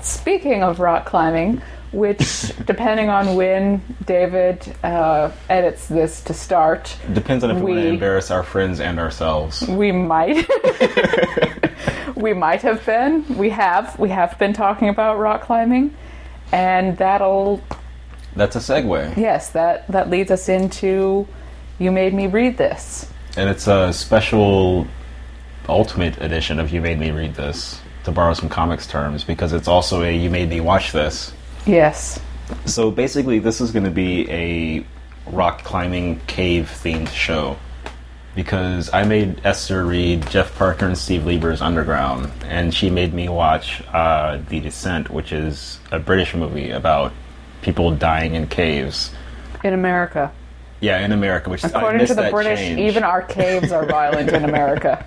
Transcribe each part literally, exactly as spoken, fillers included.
speaking of rock climbing, which, depending on when David uh, edits this to start... Depends on if we, we want to embarrass our friends and ourselves. We might. We might have been. We have. We have been talking about rock climbing. And that'll... That's a segue. Yes, that, that leads us into You Made Me Read This. And it's a special ultimate edition of You Made Me Read This, to borrow some comics terms, because it's also a You Made Me Watch This. Yes. So basically this is going to be a rock climbing cave themed show, because I made Esther read Jeff Parker and Steve Lieber's Underground, and she made me watch uh, The Descent, which is a British movie about people dying in caves. In America. Yeah, in America, which According I missed to the that British, change. even our caves are violent in America.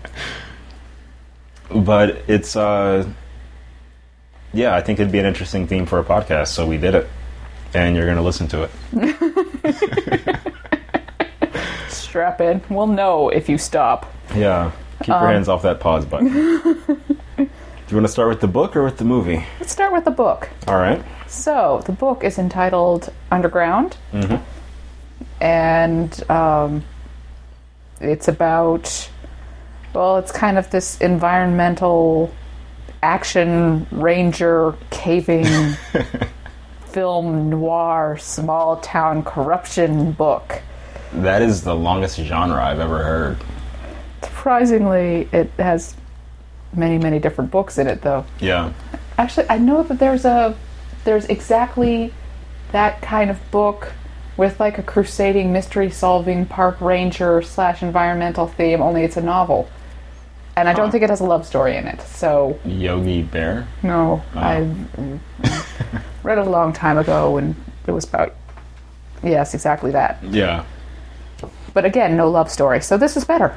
But it's, uh... yeah, I think it'd be an interesting theme for a podcast, so we did it. And you're going to listen to it. Strap in. We'll know if you stop. Yeah. Keep Um, your hands off that pause button. Do you want to start with the book or with the movie? Let's start with the book. All right. So, the book is entitled Underground. Mm-hmm. And um, it's about, well, it's kind of this environmental action ranger caving film noir small town corruption book. That is the longest genre I've ever heard. Surprisingly, it has many, many different books in it, though. Yeah. Actually, I know that there's a there's exactly that kind of book with like a crusading mystery solving park ranger slash environmental theme, only it's a novel. And I don't Huh. think it has a love story in it, so... Yogi Bear? No, Oh. I read it a long time ago, and it was about... Yes, exactly that. Yeah. But again, no love story, so this is better.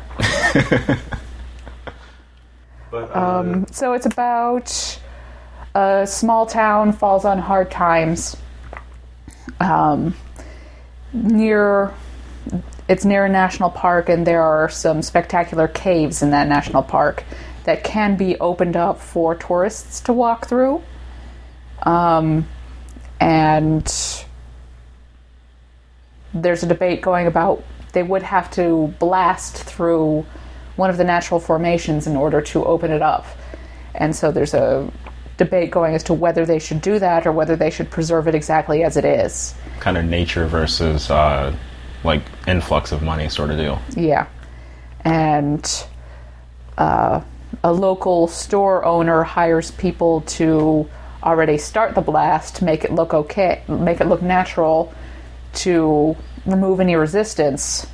But, Um, so it's about a small town falls on hard times. Um, near, it's near a national park, and there are some spectacular caves in that national park that can be opened up for tourists to walk through. Um, and there's a debate going about they would have to blast through one of the natural formations in order to open it up. And so there's a debate going as to whether they should do that or whether they should preserve it exactly as it is. kind of nature versus, uh, like, influx of money sort of deal. Yeah. And uh, a local store owner hires people to already start the blast, make it look okay, make it look natural, to remove any resistance.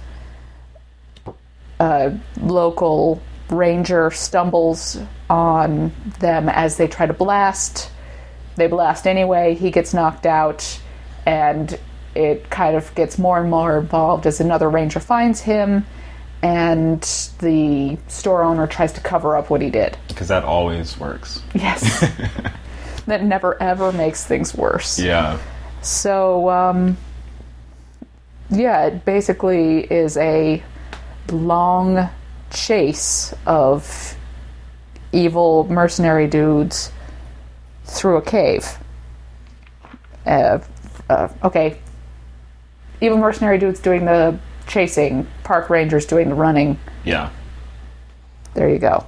A local ranger stumbles on them as they try to blast. They blast anyway, he gets knocked out, and it kind of gets more and more involved as another ranger finds him, and the store owner tries to cover up what he did. Because that always works. Yes. That never ever makes things worse. Yeah. So, um, yeah, it basically is a long chase of evil mercenary dudes through a cave. Uh, uh, okay. Evil mercenary dudes doing the chasing, park rangers doing the running. Yeah. There you go.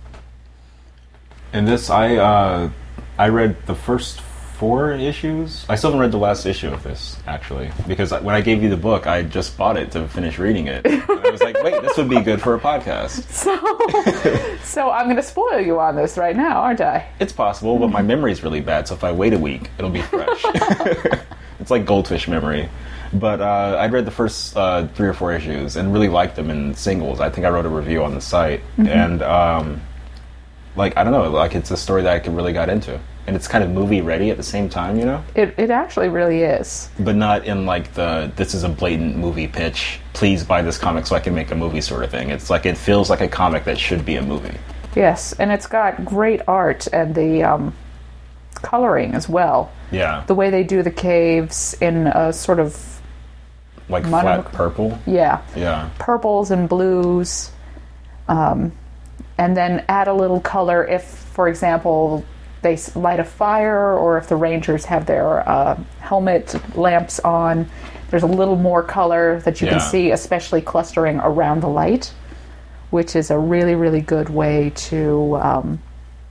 And this, I, uh, I read the first four issues. I still haven't read the last issue of this, actually, because when I gave you the book, I just bought it to finish reading it. And I was like, wait, this would be good for a podcast. So, so I'm going to spoil you on this right now, aren't I? It's possible, but my memory's really bad, so if I wait a week, it'll be fresh. It's like goldfish memory. But uh, I read the first uh, three or four issues and really liked them in singles. I think I wrote a review on the site. Mm-hmm. And, um, like, I don't know, like, it's a story that I could really got into. And it's kind of movie-ready at the same time, you know? It it actually really is. But not in, like, the, this is a blatant movie pitch, please buy this comic so I can make a movie sort of thing. It's like, it feels like a comic that should be a movie. Yes, and it's got great art and the um, coloring as well. Yeah. The way they do the caves in a sort of... Like mono- flat purple? Yeah. Yeah. Purples and blues. Um, and then add a little color if, for example, they s- light a fire, or if the Rangers have their uh, helmet lamps on, there's a little more color that you Yeah. can see, especially clustering around the light, which is a really, really good way to um,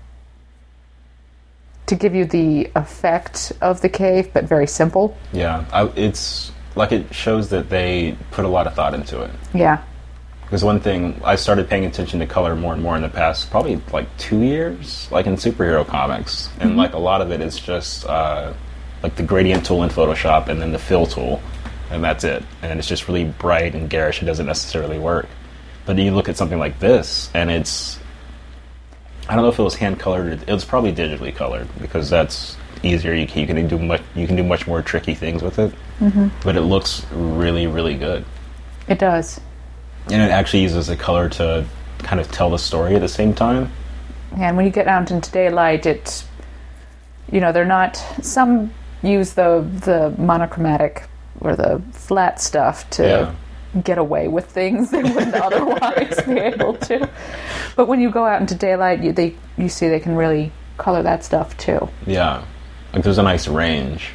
to give you the effect of the cave, but very simple. Yeah, I, it's like it shows that they put a lot of thought into it. Yeah. Because one thing, I started paying attention to color more and more in the past, probably like two years, like in superhero comics. And Mm-hmm. like a lot of it is just uh, like the gradient tool in Photoshop and then the fill tool, and that's it. And it's just really bright and garish. It doesn't necessarily work. But then you look at something like this, and it's, I don't know if it was hand colored. It was probably digitally colored because that's easier. You can, you can do much. You can do much more tricky things with it. Mm-hmm. But it looks really, really good. It does. And it actually uses the color to kind of tell the story at the same time. And when you get out into daylight, it, you know, they're not, some use the the monochromatic or the flat stuff to Yeah. get away with things they wouldn't otherwise be able to. But when you go out into daylight, you, they, you see they can really color that stuff too. Yeah. Like there's a nice range.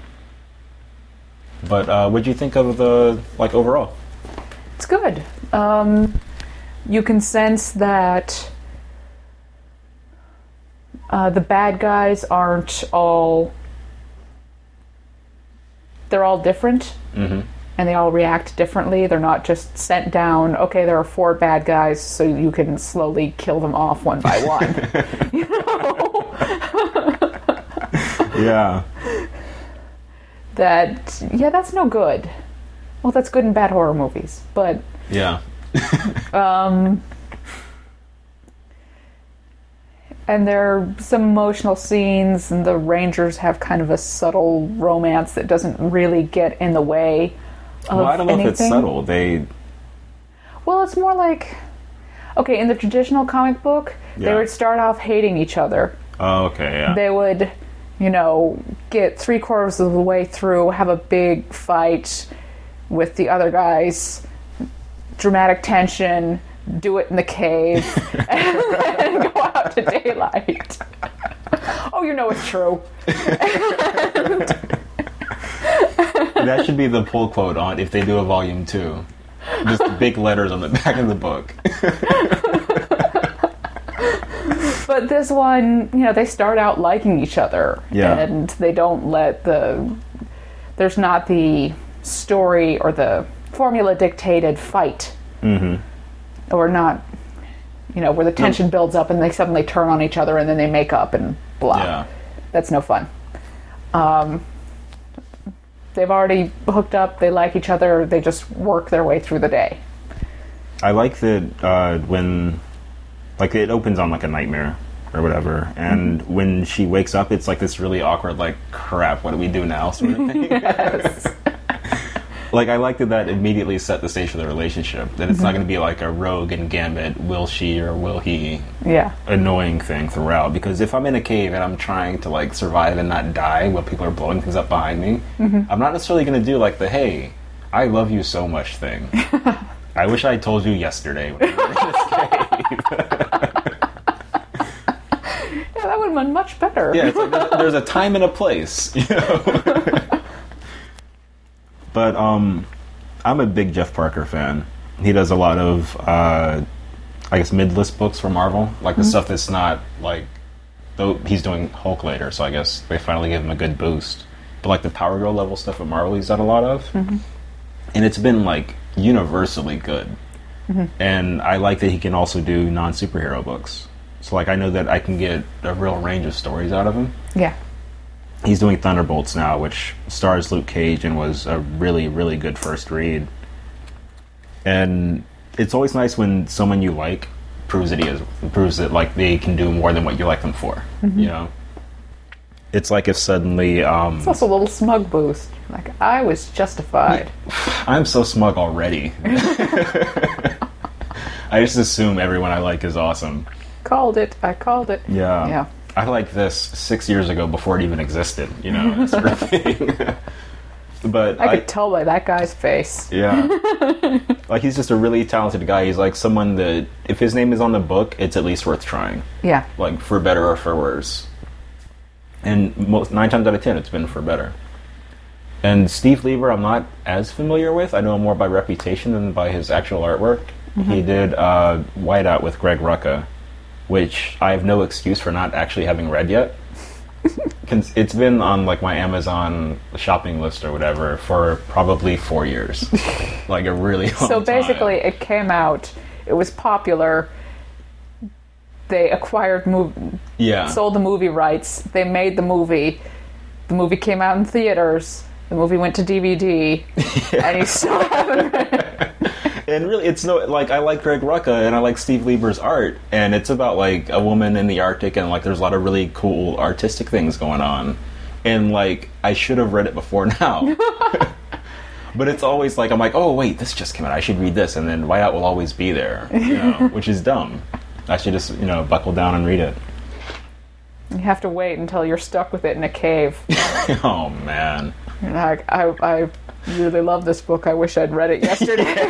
But uh, what'd you think of the, like, overall? It's good. Um, you can sense that uh, the bad guys aren't all... They're all different, Mm-hmm. and they all react differently. They're not just sent down, okay, there are four bad guys, so you can slowly kill them off one by one. You know? Yeah. That, yeah, that's no good. Well, that's good in bad horror movies, but... Yeah. Um, and there are some emotional scenes, and the Rangers have kind of a subtle romance that doesn't really get in the way of Well, I don't know anything. if it's subtle. They, Well, it's more like, okay, in the traditional comic book, they Yeah. would start off hating each other. oh, okay, yeah. They would, you know, get three quarters of the way through, have a big fight with the other guys, dramatic tension, do it in the cave, and then go out to daylight. Oh, you know it's true. That should be the pull quote on if they do a volume two. Just big letters on the back of the book. But this one, you know, they start out liking each other. Yeah. And they don't let the... There's not the story or the formula dictated fight. Mm-hmm. Or not, you know, where the tension builds up and they suddenly turn on each other and then they make up and blah. Yeah. That's no fun. Um, they've already hooked up, they like each other, they just work their way through the day. I like that uh, when, like, it opens on like a nightmare or whatever, and Mm-hmm. when she wakes up, it's like this really awkward, like, crap, what do we do now, sort of thing. Yes. Like, I like that that immediately set the stage for the relationship. That it's not going to be like a rogue and gambit, will she or will he, Yeah. annoying thing throughout. Because if I'm in a cave and I'm trying to, like, survive and not die while people are blowing things up behind me, Mm-hmm. I'm not necessarily going to do, like, the, hey, I love you so much thing. I wish I told you yesterday when we were in this cave. Yeah, that would have been much better. Yeah, it's like there's, there's a time and a place, you know. But um, I'm a big Jeff Parker fan. He does a lot of, uh, I guess, mid-list books for Marvel, like the Mm-hmm. stuff that's not like. Though he's doing Hulk later, so I guess they finally give him a good boost. But like the Power Girl level stuff at Marvel, he's done a lot of, Mm-hmm. and it's been like universally good. Mm-hmm. And I like that he can also do non-superhero books. So like I know that I can get a real range of stories out of him. Yeah. He's doing Thunderbolts now, which stars Luke Cage and was a really, really good first read. And it's always nice when someone you like proves that he is, proves that like they can do more than what you like them for. Mm-hmm. You know, it's like if suddenly um, It's also a little smug boost. Like, I was justified. I'm so smug already. I just assume everyone I like is awesome. Called it. I called it. Yeah. Yeah. I liked this six years ago before it even existed, you know, that sort of thing. But I I, could tell by that guy's face. yeah. Like, he's just a really talented guy. He's like someone that, if his name is on the book, it's at least worth trying. Yeah. Like, for better or for worse. And most, nine times out of ten, it's been for better. And Steve Lieber, I'm not as familiar with. I know him more by reputation than by his actual artwork. Mm-hmm. He did uh, Whiteout with Greg Rucka, which I have no excuse for not actually having read yet. It's been on like my Amazon shopping list or whatever for probably four years. Like a really long So basically, time. it came out, it was popular, they acquired, mov- yeah. sold the movie rights, they made the movie, the movie came out in theaters, the movie went to D V D, yeah. and you still haven't read it. And really, it's no, like, I like Greg Rucka, and I like Steve Lieber's art, and it's about, like, a woman in the Arctic, and, like, there's a lot of really cool artistic things going on. And, like, I should have read it before now. But it's always like, I'm like, oh, wait, this just came out, I should read this, and then Whiteout will always be there, you know, which is dumb. I should just, you know, buckle down and read it. You have to wait until you're stuck with it in a cave. Oh, man. You're like, I... I really love this book. I wish I'd read it yesterday.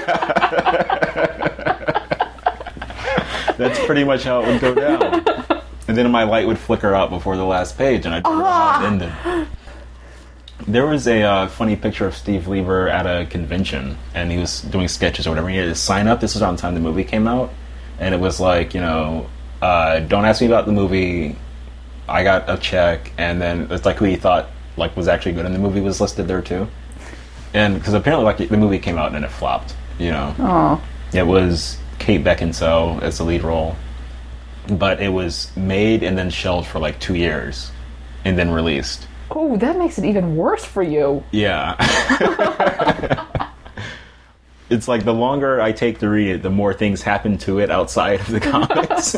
That's pretty much how it would go down. And then my light would flicker out before the last page, and I'd turn ah! it on and ended. There was a uh, funny picture of Steve Lieber at a convention, and he was doing sketches or whatever. He had to sign up. This was around the time the movie came out, and it was like, you know, uh, don't ask me about the movie. I got a check, and then it's like who he thought like was actually good in the movie was listed there too. And because apparently, like, the movie came out and then it flopped, you know. Oh. It was Kate Beckinsale as the lead role, but it was made and then shelved for like two years, and then released. Oh, that makes it even worse for you. Yeah. It's like the longer I take to read it, the more things happen to it outside of the comics.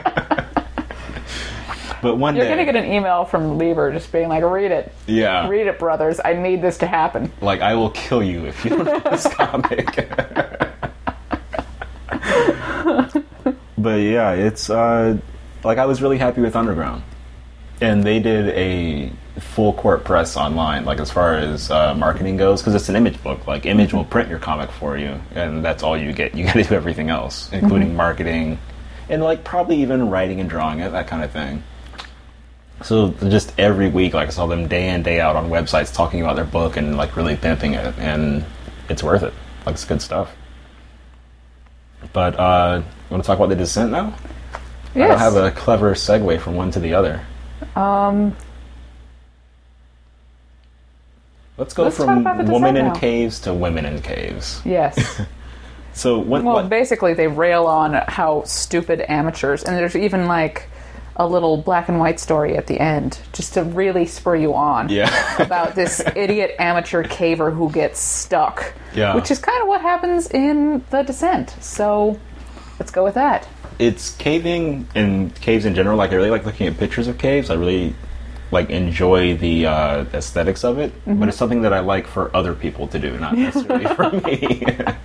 But one You're day... You're going to get an email from Lieber just being like, read it. Yeah. Read it, brothers. I need this to happen. Like, I will kill you if you don't read this comic. But yeah, it's, uh... like, I was really happy with Underground. And they did a full court press online, like, as far as uh, marketing goes, because it's an Image book. Like, Image will print your comic for you, and that's all you get. You got to do everything else, including mm-hmm. marketing, and, like, probably even writing and drawing it, that kind of thing. So just every week, like, I saw them day in, day out on websites talking about their book and, like, really pimping it, and it's worth it. Like, it's good stuff. But, uh, you want to talk about The Descent now? Yes. I don't have a clever segue from one to the other. Um... Let's go Let's from woman in now. caves to women in caves. Yes. So what, Well, what? basically, they rail on how stupid amateurs, and there's even, like... a little black and white story at the end, just to really spur you on. Yeah. About this idiot amateur caver who gets stuck. Yeah. Which is kind of what happens in The Descent. So, let's go with that. It's caving and caves in general. Like, I really like looking at pictures of caves. I really, like, enjoy the uh, aesthetics of it. Mm-hmm. But it's something that I like for other people to do, not necessarily for me.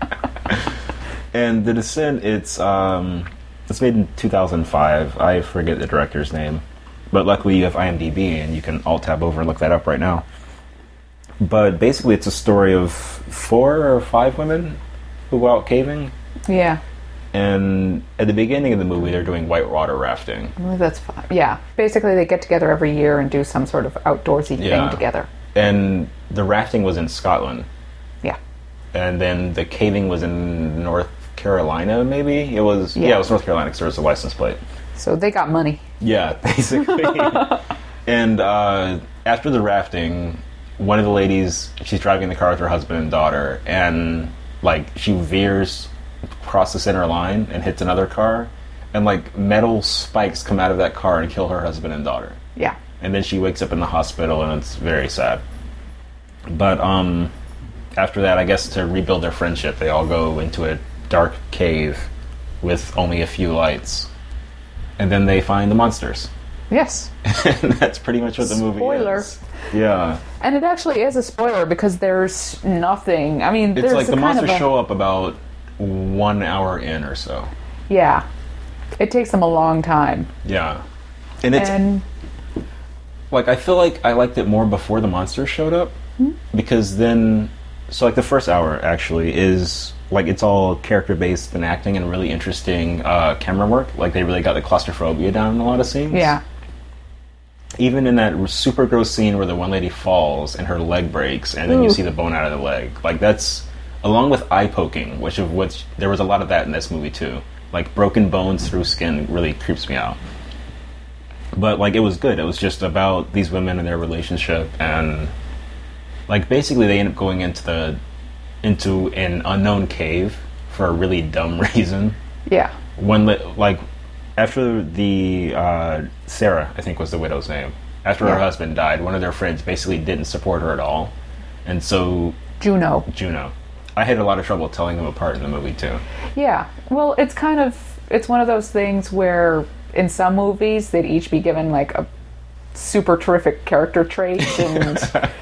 And The Descent, it's... um It's made in two thousand five. I forget the director's name. But luckily you have IMDb and you can alt-tab over and look that up right now. But basically it's a story of four or five women who go out caving. Yeah. And at the beginning of the movie they're doing whitewater rafting. Well, that's fine. Yeah. Basically they get together every year and do some sort of outdoorsy Yeah. thing together. And the rafting was in Scotland. Yeah. And then the caving was in North Carolina, maybe? It was, yeah, Yeah. it was North Carolina because there was a license plate. So they got money. Yeah, basically. And uh, after the rafting, one of the ladies, she's driving the car with her husband and daughter, and, like, she veers across the center line and hits another car, and, like, metal spikes come out of that car and kill her husband and daughter. Yeah. And then she wakes up in the hospital, and it's very sad. But, um, after that, I guess to rebuild their friendship, they all go into a dark cave with only a few lights. And then they find the monsters. Yes. And that's pretty much what the movie Spoiler. is. Yeah. And it actually is a spoiler because there's nothing. I mean, It's there's like a the kind monsters of a, show up about one hour in or so. Yeah. It takes them a long time. Yeah. And it's And like, I feel like I liked it more before the monsters showed up. Hmm? Because then, so like the first hour actually is like, it's all character based and acting and really interesting uh, camera work. Like, they really got the claustrophobia down in a lot of scenes. yeah. even in that super gross scene where the one lady falls and her leg breaks, and then Ooh. you see the bone out of the leg, like that's along with eye poking, which of which there was a lot of that in this movie too. Like broken bones through skin really creeps me out. But like it was good. It was just about these women and their relationship, and like basically they end up going into the into an unknown cave for a really dumb reason. Yeah. When like after the uh, Sarah, I think was the widow's name. After Yeah. her husband died, one of their friends basically didn't support her at all, and so Juno. Juno. I had a lot of trouble telling them apart in the movie too. Yeah. Well, it's kind of, it's one of those things where in some movies they'd each be given like a super terrific character trait and,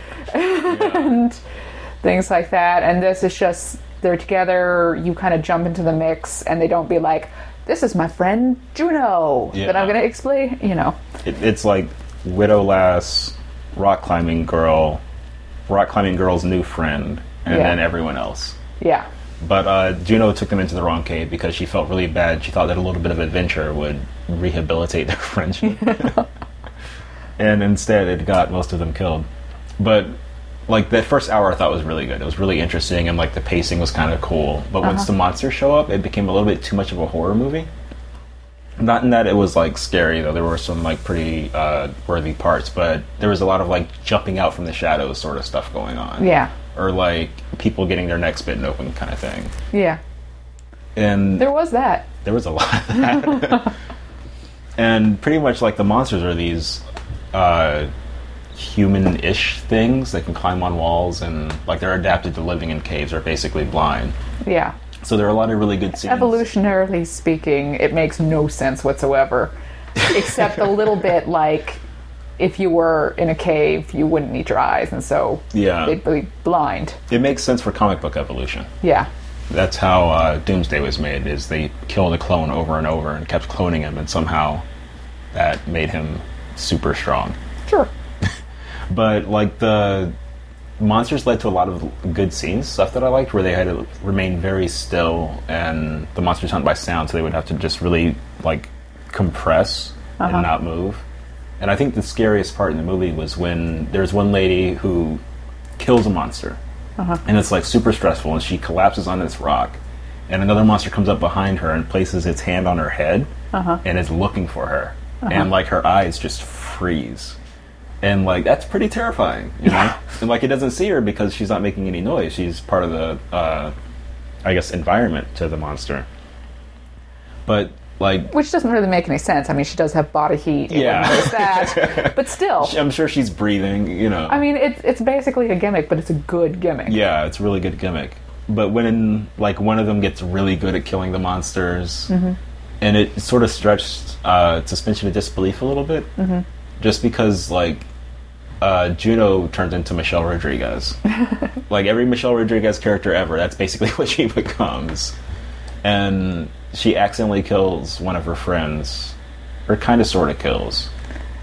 and things like that. And this is just, they're together, you kind of jump into the mix and they don't be like, this is my friend Juno Yeah. that I'm going to explain, you know. It, it's like widow lass, rock climbing girl, rock climbing girl's new friend, and Yeah. then everyone else. Yeah. But uh, Juno took them into the wrong cave because she felt really bad. She thought that a little bit of adventure would rehabilitate their friendship. And instead, it got most of them killed. But, like, that first hour I thought was really good. It was really interesting, and, like, the pacing was kind of cool. But once the monsters show up, it became a little bit too much of a horror movie. Not in that it was, like, scary, though. There were some, like, pretty uh, worthy parts. But there was a lot of, like, jumping out from the shadows sort of stuff going on. Yeah. Or, like, people getting their necks bitten open kind of thing. Yeah. And There was that. there was a lot of that. And pretty much, like, the monsters are these uh, human-ish things that can climb on walls, and, like, they're adapted to living in caves, are basically blind. Yeah. So there are a lot of really good scenes. Evolutionarily speaking, it makes no sense whatsoever. Except a little bit like if you were in a cave, you wouldn't need your eyes, and so Yeah. they'd be blind. It makes sense for comic book evolution. Yeah. That's how uh, Doomsday was made, is they killed a clone over and over and kept cloning him, and somehow that made him super strong. Sure. But, like, the monsters led to a lot of good scenes, stuff that I liked, where they had to remain very still, and the monsters hunt by sound, so they would have to just really, like, compress Uh-huh. and not move. And I think the scariest part in the movie was when there's one lady who kills a monster, Uh-huh. and it's, like, super stressful, and she collapses on this rock, and another monster comes up behind her and places its hand on her head, Uh-huh. and is looking for her. And, like, her eyes just freeze. And, like, that's pretty terrifying, you know? And, like, it doesn't see her because she's not making any noise. She's part of the, uh, I guess, environment to the monster. But, like... Which doesn't really make any sense. I mean, she does have body heat. It Yeah. wouldn't notice that. But still. I'm sure she's breathing, you know. I mean, it's it's basically a gimmick, but it's a good gimmick. Yeah, it's a really good gimmick. But when, like, one of them gets really good at killing the monsters, Mm-hmm. and it sort of stretched uh, suspension of disbelief a little bit, Mm-hmm. just because, like, uh, Juno turns into Michelle Rodriguez. Like, every Michelle Rodriguez character ever, that's basically what she becomes. And she accidentally kills one of her friends, or kind of sort of kills.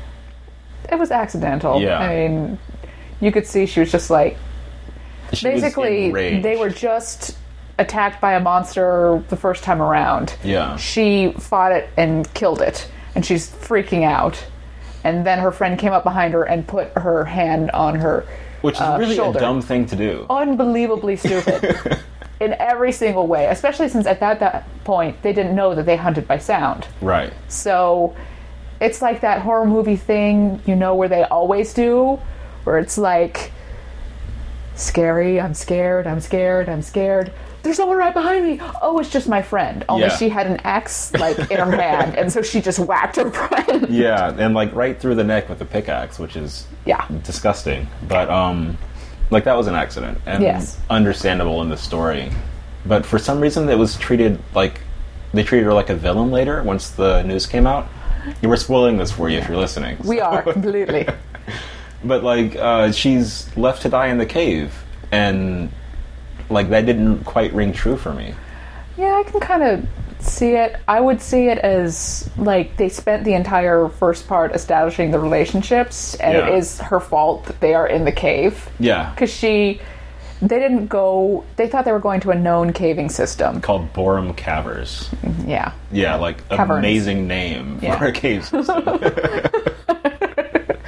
It was accidental. Yeah. I mean, you could see she was just like, She was basically, enraged. they were just attacked by a monster the first time around. Yeah. She fought it and killed it, and she's freaking out. And then her friend came up behind her and put her hand on her Which is uh, really shoulder. a dumb thing to do. Unbelievably stupid. In every single way, especially since at that, that point they didn't know that they hunted by sound. Right. So it's like that horror movie thing, you know, where they always do, where it's like, scary, I'm scared, I'm scared, I'm scared. There's someone right behind me. Oh, it's just my friend. Only Yeah. she had an axe, like, in her hand, and so she just whacked her friend. Yeah, and, like, right through the neck with a pickaxe, which is Yeah. disgusting. But, um, like, that was an accident. And Yes. understandable in the story. But for some reason, it was treated like... They treated her like a villain later, once the news came out. You were spoiling this for you if you're listening. We are, completely. But, like, uh, she's left to die in the cave. And, like, that didn't quite ring true for me. Yeah, I can kind of see it. I would see it as, like, they spent the entire first part establishing the relationships, and Yeah. it is her fault that they are in the cave. Yeah. Because she... They didn't go... They thought they were going to a known caving system. Called Borum Cavers. Yeah. Yeah, like, Caverns. amazing name Yeah. for a cave system.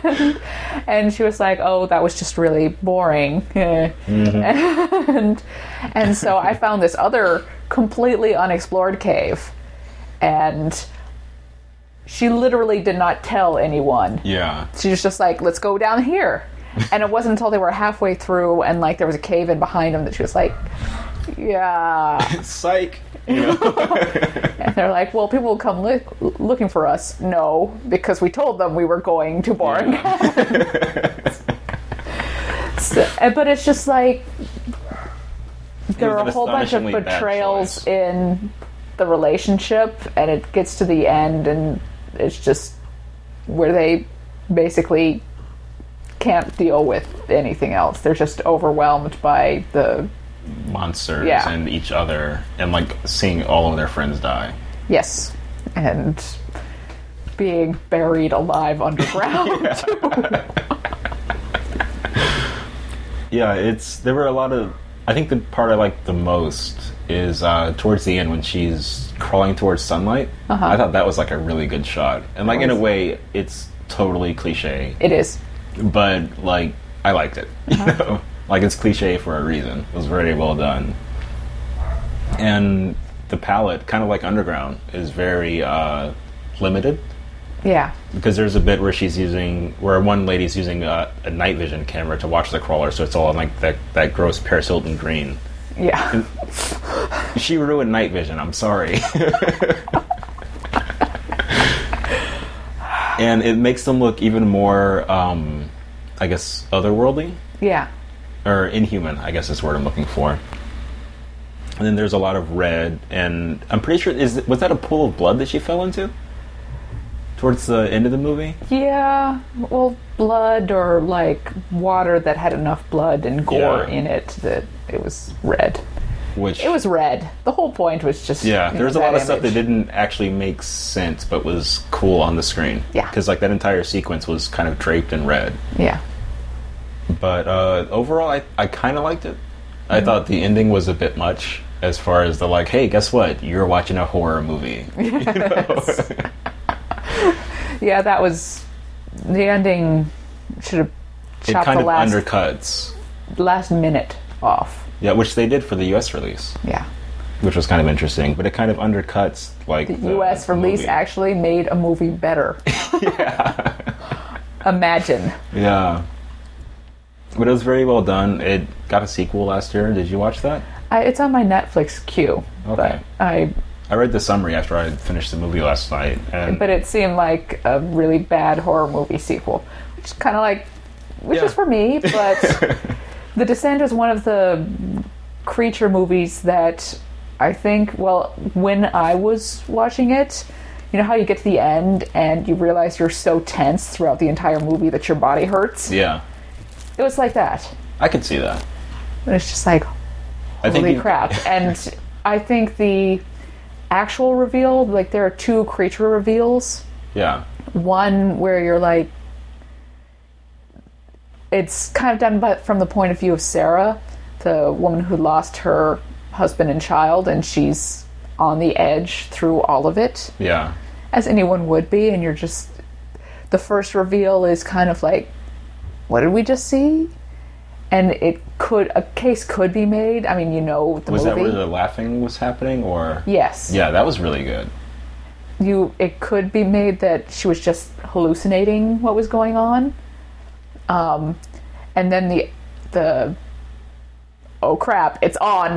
And she was like, oh, that was just really boring. Mm-hmm. and, and so I found this other completely unexplored cave. And she literally did not tell anyone. Yeah. She was just like, let's go down here. And it wasn't until they were halfway through and like there was a cave in behind them that she was like, yeah. Psych. You know? And they're like, well, people will come look, looking for us. No, because we told them we were going to boring. Yeah. So, but it's just like there are a whole bunch of betrayals in the relationship, and it gets to the end, and it's just where they basically can't deal with anything else. They're just overwhelmed by the monsters yeah. and each other, and like seeing all of their friends die. Yes, and being buried alive underground. Yeah. Yeah, it's there were a lot of. I think the part I like the most is uh, towards the end when she's crawling towards sunlight. Uh-huh. I thought that was like a really good shot, and like in a way, it's totally cliche. It is, but like I liked it. Uh-huh. You know, like it's cliche for a reason. It was very well done, and the palette, kind of like Underground, is very uh, limited. Yeah. Because there's a bit where she's using, where one lady's using a, a night vision camera to watch the crawler, so it's all in like that, that gross Paris Hilton green. Yeah. And she ruined night vision, I'm sorry. And it makes them look even more, um, I guess, otherworldly. Yeah. Or inhuman, I guess is the word I'm looking for. And then there's a lot of red, and I'm pretty sure, is was that a pool of blood that she fell into? Towards the end of the movie? Yeah, well, blood or like water that had enough blood and gore Yeah. in it that it was red. Which It was red. The whole point was just yeah. you know, There's a that lot of stuff image. that didn't actually make sense, but was cool on the screen. Yeah. Because like that entire sequence was kind of draped in red. Yeah. But uh, overall, I I kind of liked it. I mm-hmm. thought the ending was a bit much, as far as the like, hey, guess what? You're watching a horror movie. Yes. You know? Yeah, that was the ending. Should have It chopped kind the of last undercuts. last minute off. Yeah, which they did for the U S release. Yeah. Which was kind of interesting, but it kind of undercuts like The, the U S release movie. actually made a movie better. Yeah. Imagine. Yeah. But it was very well done. It got a sequel last year. Did you watch that? I, it's on my Netflix queue. Okay. But I I read the summary after I finished the movie last night. And but it seemed like a really bad horror movie sequel, which is kind of like, which Yeah. is for me. But The Descent is one of the creature movies that I think, well, when I was watching it, you know how you get to the end and you realize you're so tense throughout the entire movie that your body hurts? yeah, It was like that. I could see that. And it's just like, I think holy you- crap. And I think the actual reveal, like there are two creature reveals. Yeah. One where you're like, it's kind of done but from the point of view of Sarah, the woman who lost her husband and child, and she's on the edge through all of it, Yeah. as anyone would be. And you're just, the first reveal is kind of like, what did we just see? And it could, a case could be made. I mean, you know the Was movie. that where the laughing was happening, or? Yes. Yeah, that was really good. You, it could be made that she was just hallucinating what was going on. Um, and then the, the, oh crap, it's on.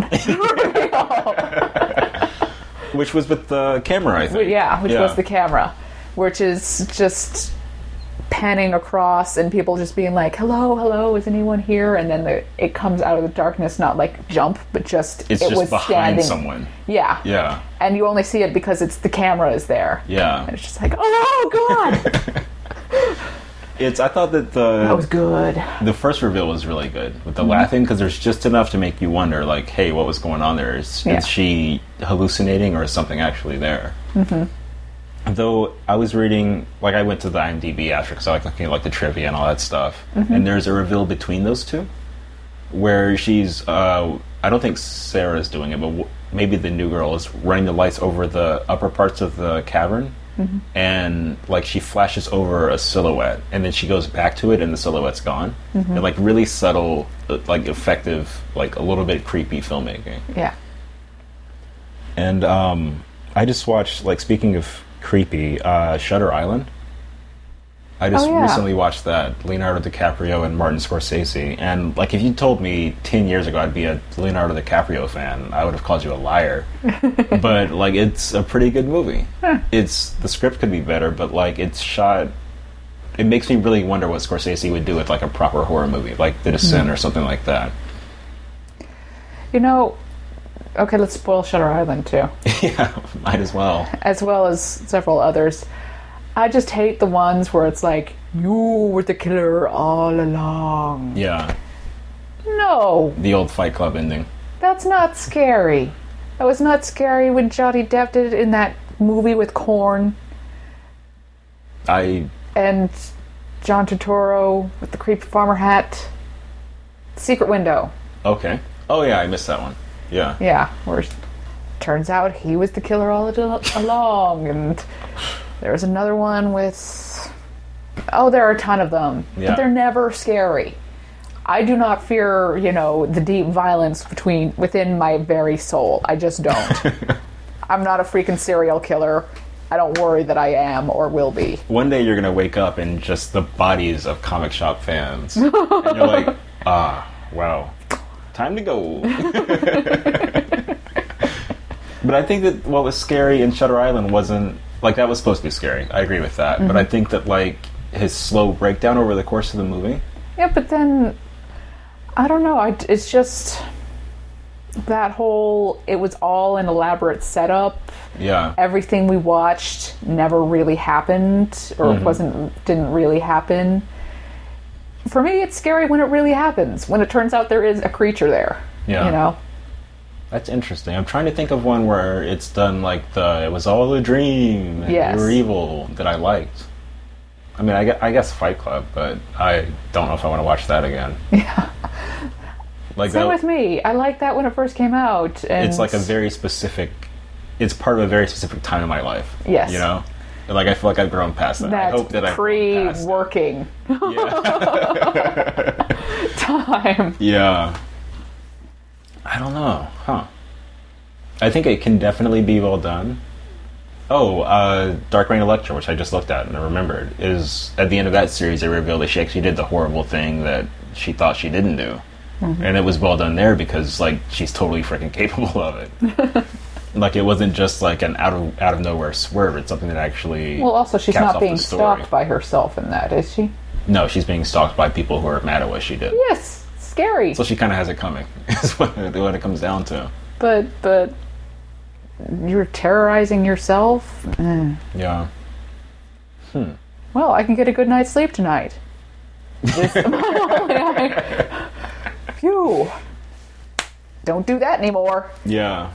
Which was with the camera, I think. Yeah, which was the camera, which is just panning across and people just being like, hello, hello, is anyone here? And then the, it comes out of the darkness, not like jump, but just It's it just was behind standing. someone. Yeah. Yeah. And you only see it because it's the camera is there. Yeah. And it's just like, oh god. It's. I thought that the That was good. the first reveal was really good with the laughing, because there's just enough to make you wonder, like, hey, what was going on there? Is, Yeah. is she hallucinating, or is something actually there? Mm-hmm. Though I was reading, like, I went to the IMDb after because I like looking at like the trivia and all that stuff, Mm-hmm. and there's a reveal between those two where she's. Uh, I don't think Sarah's doing it, but w- maybe the new girl is running the lights over the upper parts of the cavern, Mm-hmm. and like she flashes over a silhouette, and then she goes back to it, and the silhouette's gone. Mm-hmm. And like really subtle, uh, like effective, like a little bit creepy filmmaking. Yeah. And um, I just watched, like, speaking of creepy, uh, Shutter Island. I just Oh, yeah. recently watched that, Leonardo DiCaprio and Martin Scorsese, and like if you told me ten years ago I'd be a Leonardo DiCaprio fan, I would have called you a liar. But like it's a pretty good movie. Huh. It's the script could be better, but like it's shot. It makes me really wonder what Scorsese would do with like a proper horror movie, like The Descent or something like that. You know, okay, let's spoil Shutter Island too, Yeah, might as well. as well as several others. I just hate the ones where it's like, you were the killer all along. Yeah, No, the old Fight Club ending. that's not scary. That was not scary when Johnny Depp did it in that movie with Korn I and John Turturro with the creepy farmer hat. Secret Window. okay. Oh yeah, I missed that one. Yeah. Yeah, where it turns out he was the killer all al- along. And there was another one with... Oh, there are a ton of them. Yeah. But they're never scary. I do not fear, you know, the deep violence between within my very soul. I just don't. I'm not a freaking serial killer. I don't worry that I am or will be. One day you're gonna wake up in just the bodies of comic shop fans, and you're like, ah, wow, time to go. But I think that what was scary in Shutter Island wasn't like that was supposed to be scary. I agree with that, mm-hmm. but I think that like his slow breakdown over the course of the movie. Yeah, but then I don't know. I, it's just that whole. It was all an elaborate setup. Yeah. Everything we watched never really happened, or Mm-hmm. wasn't didn't really happen. For me, it's scary when it really happens. When it turns out there is a creature there. Yeah. You know. That's interesting. I'm trying to think of one where it's done like the it was all a dream and Yes. you were evil that I liked. I mean, I, gue- I guess Fight Club, but I don't know if I want to watch that again. Yeah. Like Same that, with me. I liked that when it first came out. And it's like a very specific. It's part of a very specific time in my life. Yes. You know, like I feel like I've grown past that. I that hope that I've grown past pre-working that. Yeah. time. Yeah. I don't know, huh? I think it can definitely be well done. Oh, uh, Dark Reign Electra, which I just looked at and I remembered, is at the end of that series they revealed that she actually did the horrible thing that she thought she didn't do. Mm-hmm. And it was well done there because, like, she's totally freaking capable of it. Like, it wasn't just, like, an out of out of nowhere swerve. It's something that actually Well, also, she's caps not off being the story. stalked by herself in that, is she? No, she's being stalked by people who are mad at what she did. Yes, scary. So she kind of has it coming, is what, what it comes down to. But, but... You're terrorizing yourself? Eh. Yeah. Hmm. Well, I can get a good night's sleep tonight. This, phew. Don't do that anymore. Yeah.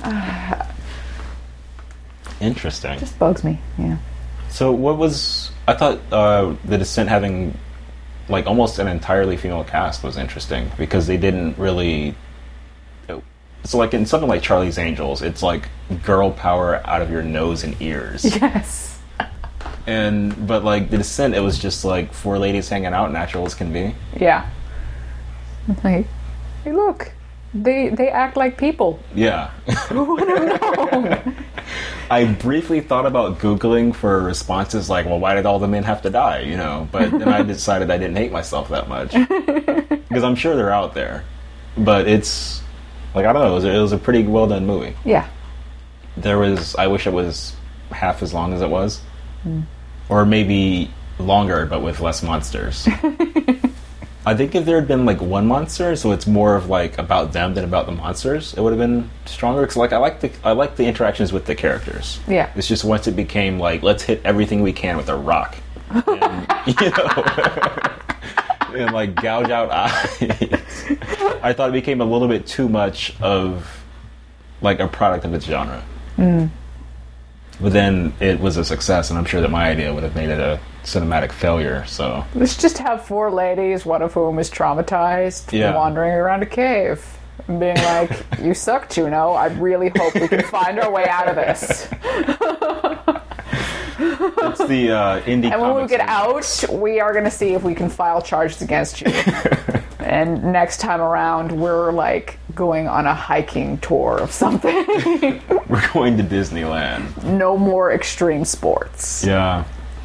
Interesting. Just bugs me, yeah. So what was... I thought uh, The Descent having, like, almost an entirely female cast was interesting because they didn't really... So, like, in something like Charlie's Angels, it's like girl power out of your nose and ears. Yes. And, but, like, The Descent, it was just, like, four ladies hanging out, natural as can be. Yeah. Like, hey, look. They they act like people. Yeah. Who would have known? I briefly thought about Googling for responses like, well, why did all the men have to die, you know? But then I decided I didn't hate myself that much. Because I'm sure they're out there. But it's... Like, I don't know, it was, a, it was a pretty well-done movie. Yeah. There was... I wish it was half as long as it was. Mm. Or maybe longer, but with less monsters. I think if there had been, like, one monster, so it's more of, like, about them than about the monsters, it would have been stronger. Because, like, I like the I like the interactions with the characters. Yeah. It's just once it became, like, let's hit everything we can with a rock. And, you know... and, like, gouge out eyes. I thought it became a little bit too much of, like, a product of its genre. Mm. But then it was a success, and I'm sure that my idea would have made it a cinematic failure, so... Let's just have four ladies, one of whom is traumatized, Yeah. wandering around a cave. And being like, you suck, Juno. I really hope we can find our way out of this. It's the uh, indie. And when we comics get movie. out, we are going to see if we can file charges against you. And next time around, we're like going on a hiking tour of something. We're going to Disneyland. No more extreme sports. Yeah.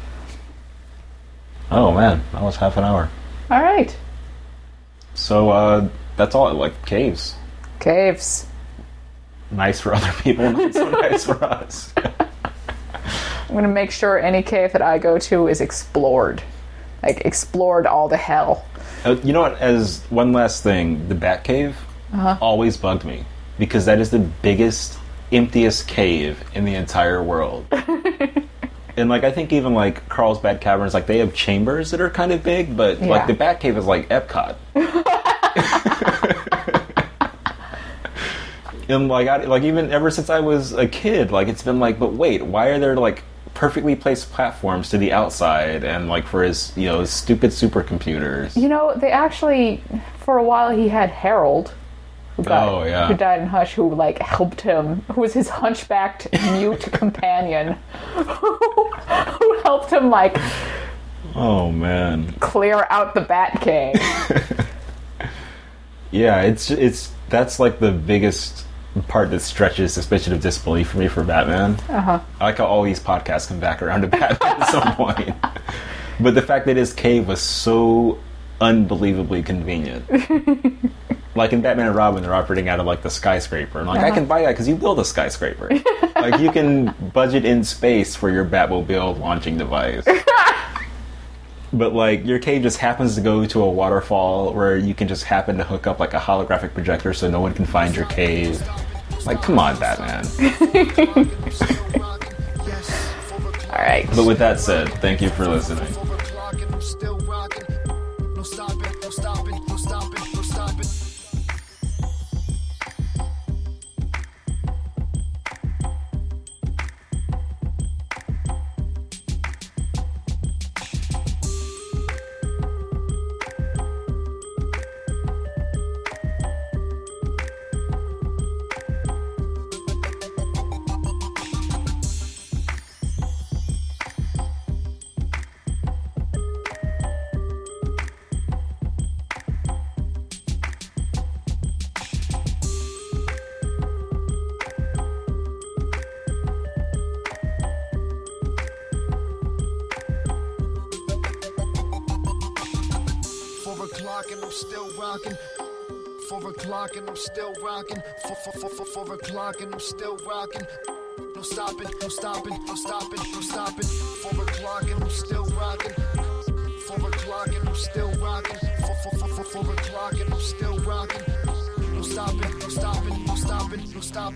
Oh man, that was half an hour. All right. So uh, that's all. Like caves, Caves. nice for other people, not so nice for us. I'm going to make sure any cave that I go to is explored. Like, explored all the hell. Uh, you know what? As one last thing, the Bat Cave Uh-huh. always bugged me because that is the biggest, emptiest cave in the entire world. And like I think even like Carl's Bat Caverns, like they have chambers that are kind of big, but Yeah. like the Bat Cave is like Epcot. And like I, like even ever since I was a kid, like it's been like, but wait, why are there like perfectly placed platforms to the outside and like for his you know stupid supercomputers? You know, they actually, for a while, he had Harold, who, got, Oh, yeah. who died in Hush, who like helped him, who was his hunchbacked mute companion, who helped him like Oh man. clear out the Bat Cave. Yeah, it's it's that's like the biggest part that stretches suspension of disbelief for me for Batman. Uh-huh. I like how all these podcasts come back around to Batman at some point. But the fact that his cave was so unbelievably convenient. Like in Batman and Robin, they're operating out of like the skyscraper. And like, Uh-huh. I can buy that because you build a skyscraper. Like you can budget in space for your Batmobile launching device. But like your cave just happens to go to a waterfall where you can just happen to hook up like a holographic projector so no one can find your cave. Like, come on, Batman. All right. But with that said, thank you for listening. Four o'clock and I'm still rocking. Four o'clock and I'm still rocking. Four, four, four, four, four o'clock and I'm still rocking. No stopping, no stopping, no stopping, no stopping. Four o'clock and I'm still rocking. Four o'clock and I'm still rocking. Four, four, four, four, four o'clock and I'm still rocking. No stopping, no stopping, no stopping, no stopping.